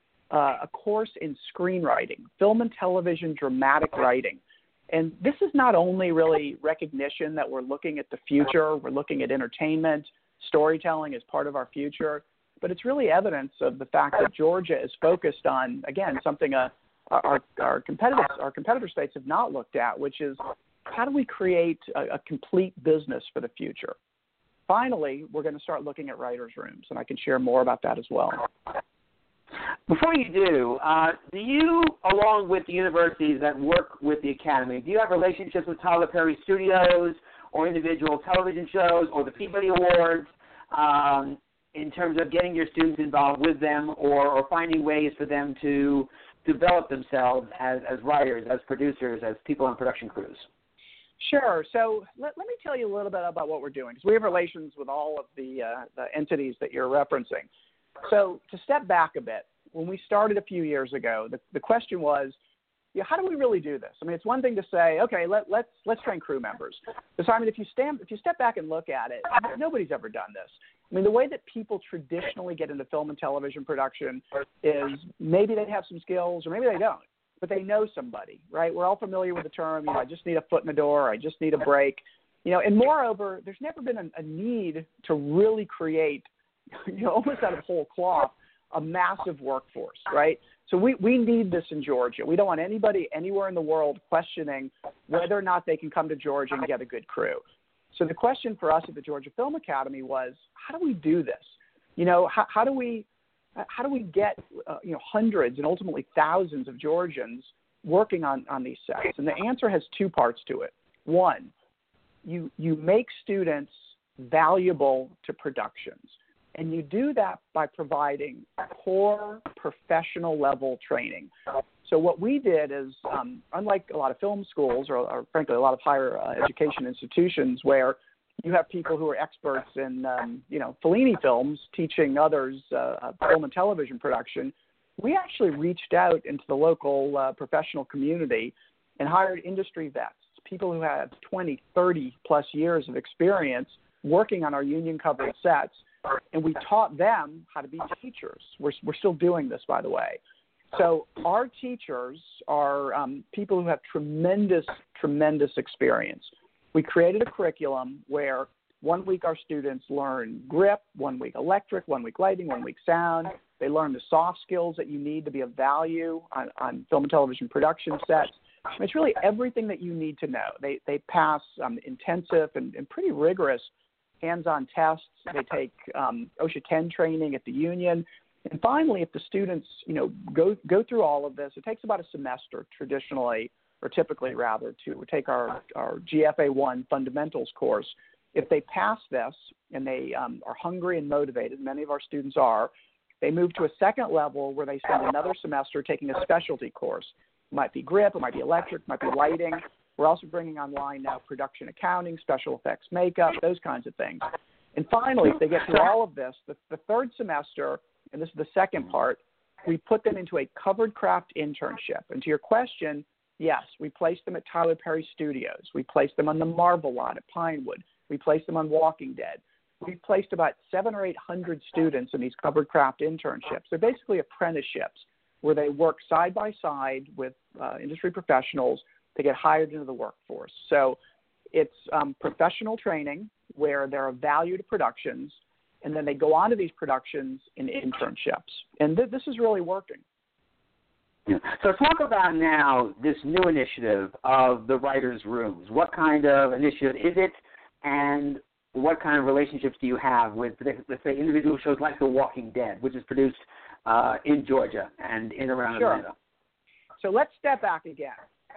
a course in screenwriting, film and television dramatic writing. And this is not only really recognition that we're looking at the future, we're looking at entertainment, storytelling as part of our future, but it's really evidence of the fact that Georgia is focused on, again, something our competitor states have not looked at, which is how do we create a complete business for the future? Finally, we're going to start looking at writers' rooms, and I can share more about that as well. Before you do you, along with the universities that work with the Academy, do you have relationships with Tyler Perry Studios or individual television shows or the Peabody Awards in terms of getting your students involved with them or finding ways for them to develop themselves as writers, as producers, as people on production crews? Sure. So let me tell you a little bit about what we're doing, because we have relations with all of the entities that you're referencing. So to step back a bit, when we started a few years ago, the question was, how do we really do this? I mean, it's one thing to say, okay, let's train crew members. So, I mean, if you step back and look at it, nobody's ever done this. I mean, the way that people traditionally get into film and television production is maybe they have some skills or maybe they don't, but they know somebody, right? We're all familiar with the term, I just need a foot in the door, I just need a break. And moreover, there's never been a need to really create, almost out of whole cloth, a massive workforce, right? So we need this in Georgia. We don't want anybody anywhere in the world questioning whether or not they can come to Georgia and get a good crew. So the question for us at the Georgia Film Academy was, how do we do this? How do we get hundreds and ultimately thousands of Georgians working on these sets? And the answer has two parts to it. One, you make students valuable to productions. And you do that by providing core professional level training. So what we did is, unlike a lot of film schools or frankly a lot of higher education institutions where you have people who are experts in, Fellini films teaching others film and television production, we actually reached out into the local professional community and hired industry vets, people who had 20, 30 plus years of experience working on our union covered sets. And we taught them how to be teachers. We're still doing this, by the way. So our teachers are people who have tremendous experience. We created a curriculum where 1 week our students learn grip, 1 week electric, 1 week lighting, 1 week sound. They learn the soft skills that you need to be of value on film and television production sets. It's really everything that you need to know. They pass intensive and pretty rigorous hands-on tests. They take OSHA 10 training at the union. And finally, if the students, go through all of this, it takes about a semester traditionally, or typically rather, to take our GFA1 fundamentals course. If they pass this and they are hungry and motivated, many of our students are, they move to a second level where they spend another semester taking a specialty course. It might be grip, it might be electric, it might be lighting. We're also bringing online now production accounting, special effects makeup, those kinds of things. And finally, if they get through all of this, the third semester, and this is the second part, we put them into a covered craft internship. And to your question, yes, we placed them at Tyler Perry Studios. We placed them on the Marvel lot at Pinewood. We placed them on Walking Dead. We placed about 700 or 800 students in these covered craft internships. They're basically apprenticeships where they work side by side with industry professionals to get hired into the workforce. So it's professional training where they're of value to productions, and then they go on to these productions in internships. And this is really working. Yeah. So talk about now this new initiative of the writers' rooms. What kind of initiative is it, and what kind of relationships do you have with, let's say, individual shows like The Walking Dead, which is produced in Georgia and in around Atlanta? So let's step back again.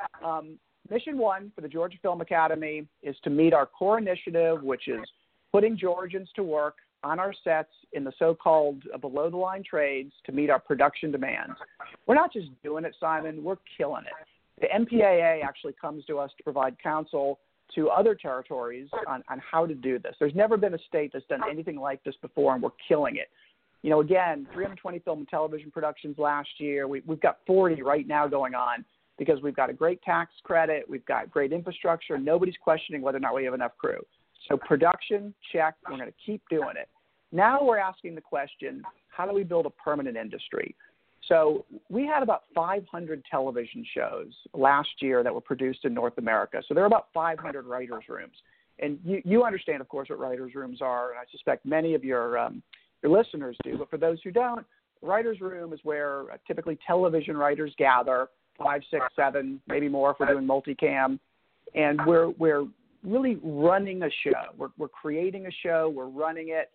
Mission one for the Georgia Film Academy is to meet our core initiative, which is putting Georgians to work on our sets in the so-called below-the-line trades to meet our production demands. We're not just doing it, Simon. We're killing it. The MPAA actually comes to us to provide counsel to other territories on how to do this. There's never been a state that's done anything like this before, and we're killing it. Again, 320 film and television productions last year. We've got 40 right now going on because we've got a great tax credit. We've got great infrastructure. Nobody's questioning whether or not we have enough crew. So production, check. We're going to keep doing it. Now we're asking the question, how do we build a permanent industry? So we had about 500 television shows last year that were produced in North America. So there are about 500 writers' rooms. And you understand, of course, what writers' rooms are, and I suspect many of your listeners do. But for those who don't, the writers' room is where typically television writers gather, 5, 6, 7, maybe more if we're doing multicam. And we're really running a show. We're creating a show. We're running it.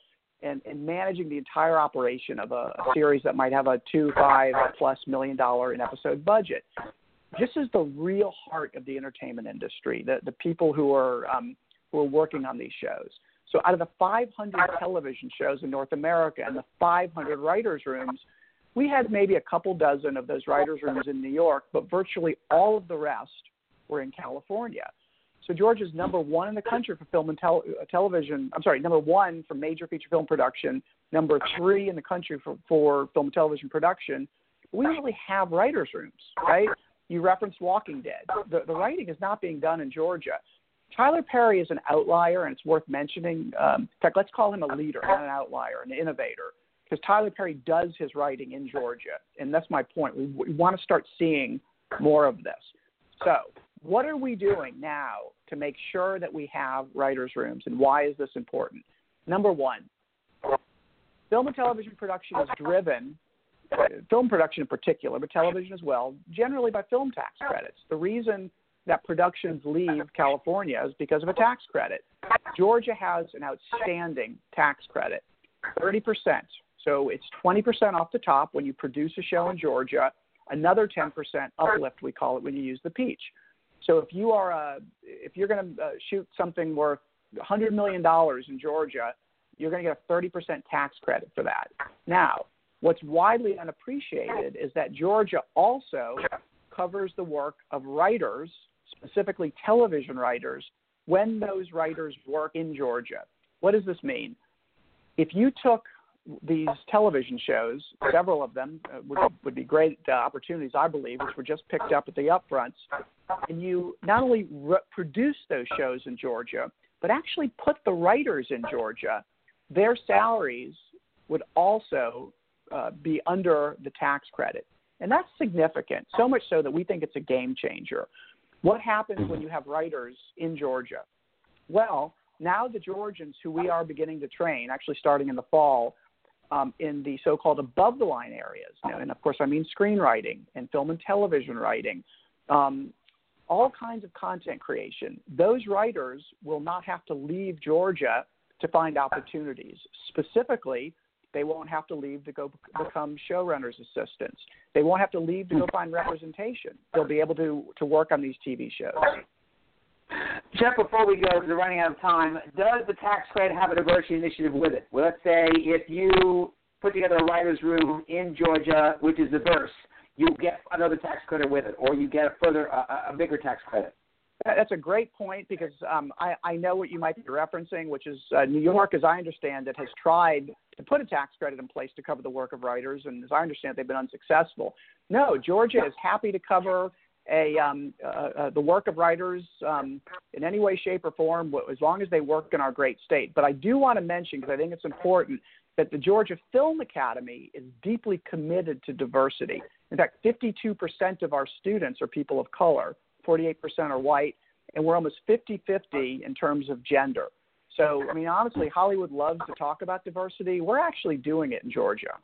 and managing the entire operation of a series that might have a $5+ million an episode budget. This is the real heart of the entertainment industry, the people who are working on these shows. So out of the 500 television shows in North America and the 500 writers' rooms, we had maybe a couple dozen of those writers' rooms in New York, but virtually all of the rest were in California. So Georgia's number one in the country for film and television. I'm sorry, number one for major feature film production, number 3 in the country for film and television production. We don't really have writers' rooms, right? You referenced Walking Dead. The writing is not being done in Georgia. Tyler Perry is an outlier, and it's worth mentioning. In fact, let's call him a leader, not an outlier, an innovator, because Tyler Perry does his writing in Georgia, and that's my point. We want to start seeing more of this. So what are we doing now to make sure that we have writers' rooms, and why is this important? Number one, film and television production is driven, film production in particular, but television as well, generally by film tax credits. The reason that productions leave California is because of a tax credit. Georgia has an outstanding tax credit, 30%. So it's 20% off the top when you produce a show in Georgia, another 10% uplift, we call it, when you use the Peach. So if you're going to shoot something worth $100 million in Georgia, you're going to get a 30% tax credit for that. Now, what's widely unappreciated is that Georgia also covers the work of writers, specifically television writers, when those writers work in Georgia. What does this mean? If you took these television shows, several of them would be great opportunities, I believe, which were just picked up at the upfronts, and you not only produce those shows in Georgia, but actually put the writers in Georgia, their salaries would also be under the tax credit. And that's significant, so much so that we think it's a game changer. What happens when you have writers in Georgia? Well, now the Georgians who we are beginning to train, actually starting in the fall, in the so-called above-the-line areas, and of course I mean screenwriting and film and television writing, all kinds of content creation, those writers will not have to leave Georgia to find opportunities. Specifically, they won't have to leave to go become showrunners' assistants. They won't have to leave to go find representation. They'll be able to work on these TV shows. Jeff, before we go, because we're running out of time, does the tax credit have a diversity initiative with it? Well, let's say if you put together a writer's room in Georgia, which is diverse, you get another tax credit with it, or you get a bigger tax credit. That's a great point, because I know what you might be referencing, which is New York, as I understand it, has tried to put a tax credit in place to cover the work of writers, and as I understand it, they've been unsuccessful. No, Georgia is happy to cover the work of writers in any way, shape, or form, as long as they work in our great state. But I do want to mention, because I think it's important, that the Georgia Film Academy is deeply committed to diversity. In fact, 52% of our students are people of color, 48% are white, and we're almost 50-50 in terms of gender. So, I mean, honestly, Hollywood loves to talk about diversity. We're actually doing it in Georgia.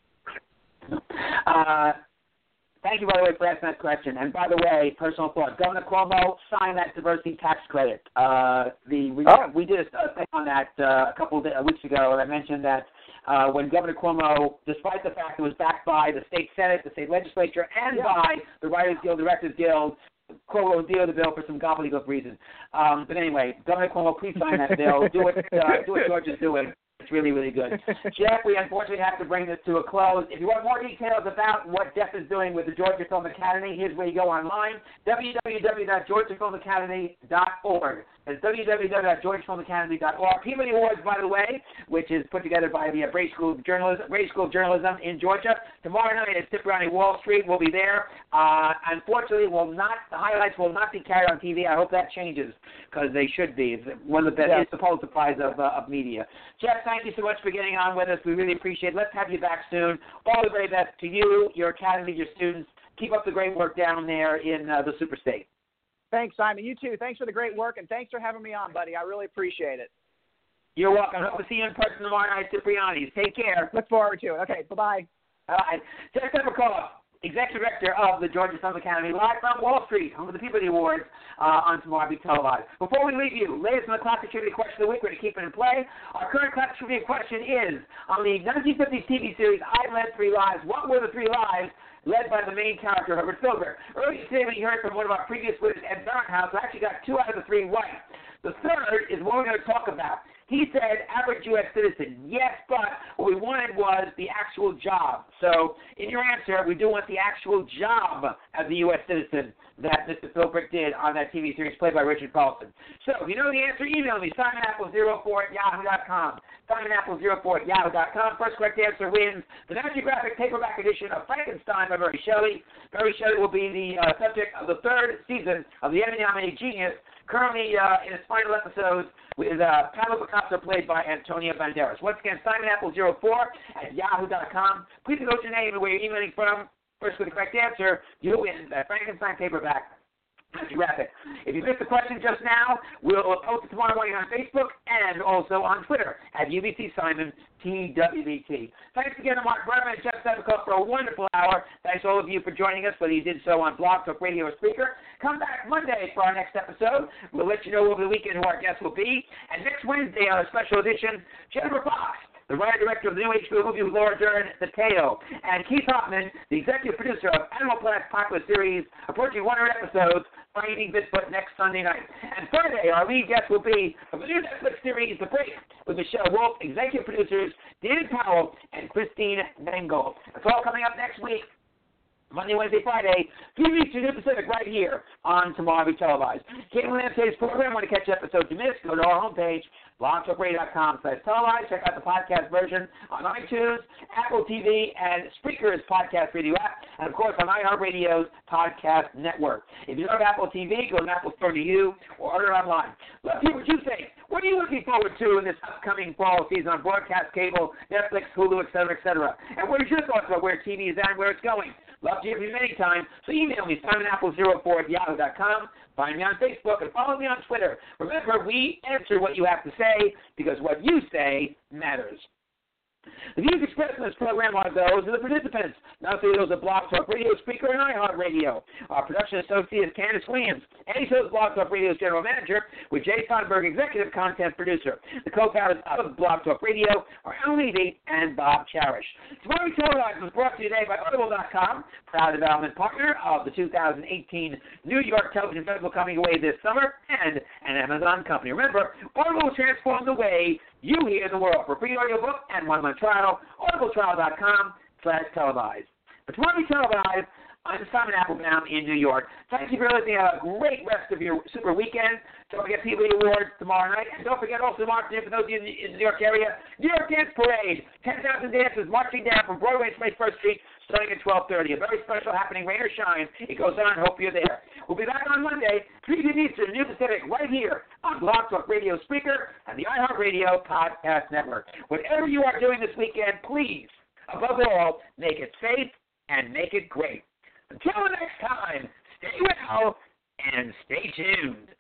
Thank you, by the way, for asking that question. And by the way, personal thought, Governor Cuomo signed that diversity tax credit. We did a thing on that a couple of weeks ago, and I mentioned that when Governor Cuomo, despite the fact it was backed by the state Senate, the state legislature, and by the Writers Guild, Directors Guild, Cuomo vetoed the bill for some gobbledygook reason. But anyway, Governor Cuomo, please sign that bill. Do what Georgia's doing. It's really, really good. Jeff, we unfortunately have to bring this to a close. If you want more details about what Jeff is doing with the Georgia Film Academy, here's where you go online, www.georgiafilmacademy.org. That's www.georgiafilmacademy.org. Peabody Awards, by the way, which is put together by the Brady School of Journalism in Georgia. Tomorrow night at Cipriani Wall Street. We'll be there. Unfortunately, the highlights will not be carried on TV. I hope that changes, because they should be. It's one of the best, it's the Pulitzer Prize of media. Jeff, thank you so much for getting on with us. We really appreciate it. Let's have you back soon. All the very best to you, your academy, your students. Keep up the great work down there in the Super State. Thanks, Simon. You too. Thanks for the great work, and thanks for having me on, buddy. I really appreciate it. You're welcome. Hope to see you in person tomorrow night at Cipriani's. Take care. Look forward to it. Okay, bye-bye. All right. Jeff Peppercoff, Executive Director of the Georgia Film Academy, live from Wall Street, home of the Peabody Awards, on Tomorrow Be Televised. Before we leave you, latest on the classic trivia question of the week, we're going to keep it in play. Our current classic trivia question is, on the 1950s TV series I Led 3 Lives, what were the 3 lives led by the main character, Herbert Silver? Earlier today, we heard from one of our previous winners, Ed Barnhouse, who actually got 2 out of the 3 right. The third is what we're going to talk about. He said average U.S. citizen. Yes, but what we wanted was the actual job. So in your answer, we do want the actual job as a U.S. citizen that Mr. Philbrick did on that TV series played by Richard Paulson. So if you know the answer, email me, SimonApple04@yahoo.com. SimonApple04@yahoo.com. First correct answer wins the National Geographic paperback edition of Frankenstein by Mary Shelley. Mary Shelley will be the subject of the 3rd season of the Emmy-nominated Genius, currently in its final episodes with Pablo Picasso played by Antonio Banderas. Once again, SimonApple04@yahoo.com. Please note your name and where you're emailing from. First with the correct answer, you win that Frankenstein paperback. Graphic. If you missed the question just now, we'll post it tomorrow morning on Facebook and also on Twitter at UBCSimon_TWBT. Thanks again to Mark Berman and Jeff Sevicoff for a wonderful hour. Thanks to all of you for joining us, whether you did so on Blog Talk Radio or Speaker. Come back Monday for our next episode. We'll let you know over the weekend who our guests will be. And next Wednesday on a special edition, Jennifer Fox, the writer-director of the new HBO movie with Laura Dern, The Tale, and Keith Hoffman, the executive producer of Animal Planet's popular series, approaching 100 episodes, Finding Bigfoot next Sunday night. And Friday, our lead guest will be of the new Netflix series, The Break, with Michelle Wolf, executive producers David Powell, and Christine Mangold. It's all coming up next week. Monday, Wednesday, Friday, 3 weeks to New Pacific, right here on Tomorrow Be Televised. Cable and today's program. Want to catch episodes you missed? Go to our homepage, blogtalkradio.com/televised. Check out the podcast version on iTunes, Apple TV, and Spreaker's podcast radio app, and of course on iHeartRadio's podcast network. If you don't have Apple TV, go to an Apple store near you or order online. Let's hear what you think. What are you looking forward to in this upcoming fall season on broadcast cable, Netflix, Hulu, etc., etc.? And what are your thoughts about where TV is at and where it's going? Love to hear from you anytime, so email me, SimonApple04@yahoo.com. Find me on Facebook and follow me on Twitter. Remember, we answer what you have to say because what you say matters. The views expressed in this program are those of the participants, not those of Blog Talk Radio, Speaker, and iHeartRadio. Our production associate is Candace Williams, and he shows Blog Talk Radio's general manager, with Jay Sonberg, executive content producer. The co-founders of Blog Talk Radio are Alan Levy and Bob Cherish. Tomorrow Be Televised was brought to you today by Audible.com, proud development partner of the 2018 New York Television Festival coming away this summer, and an Amazon company. Remember, Audible will transform the way you hear the world. For a free audiobook and one-month trial, audibletrial.com/televised. But Tomorrow Be Televised, I'm Simon Applebaum in New York. Thank you for listening. Have a great rest of your super weekend. Don't forget Peabody Awards tomorrow night. And don't forget also tomorrow afternoon, for those of you in the New York area, New York Dance Parade. 10,000 dancers marching down from Broadway to 21st Street starting at 12:30. A very special happening, rain or shine. It goes on. Hope you're there. We'll be back on Monday, 3 p.m. Eastern, New Pacific, right here on Blog Talk Radio Speaker and the iHeartRadio Podcast Network. Whatever you are doing this weekend, please, above all, make it safe and make it great. Until the next time, stay well and stay tuned.